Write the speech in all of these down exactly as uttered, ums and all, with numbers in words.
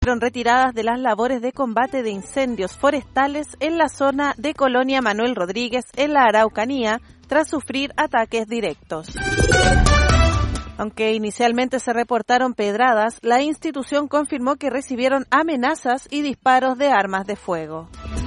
Fueron retiradas de las labores de combate de incendios forestales en la zona de Colonia Manuel Rodríguez, en la Araucanía, tras sufrir ataques directos. Aunque inicialmente se reportaron pedradas, la institución confirmó que recibieron amenazas y disparos de armas de fuego.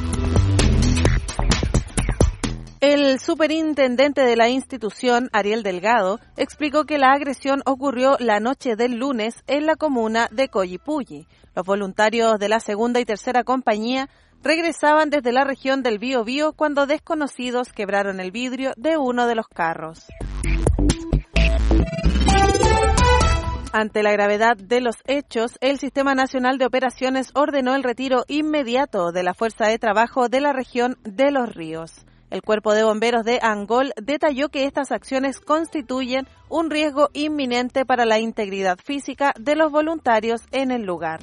El superintendente de la institución, Ariel Delgado, explicó que la agresión ocurrió la noche del lunes en la comuna de Collipulli. Los voluntarios de la segunda y tercera compañía regresaban desde la región del Biobío cuando desconocidos quebraron el vidrio de uno de los carros. Ante la gravedad de los hechos, el Sistema Nacional de Operaciones ordenó el retiro inmediato de la fuerza de trabajo de la región de Los Ríos. El Cuerpo de Bomberos de Angol detalló que estas acciones constituyen un riesgo inminente para la integridad física de los voluntarios en el lugar.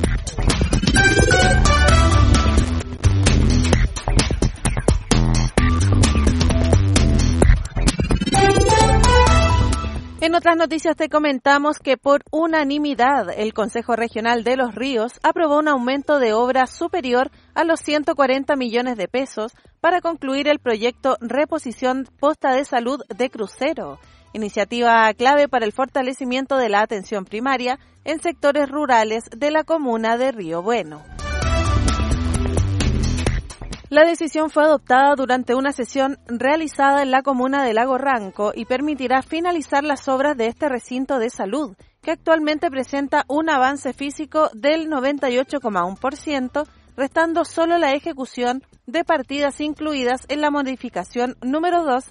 En otras noticias te comentamos que por unanimidad el Consejo Regional de Los Ríos aprobó un aumento de obra superior a los ciento cuarenta millones de pesos para concluir el proyecto Reposición Posta de Salud de Crucero, iniciativa clave para el fortalecimiento de la atención primaria en sectores rurales de la comuna de Río Bueno. La decisión fue adoptada durante una sesión realizada en la comuna de Lago Ranco y permitirá finalizar las obras de este recinto de salud, que actualmente presenta un avance físico del noventa y ocho coma uno por ciento, restando solo la ejecución de partidas incluidas en la modificación número dos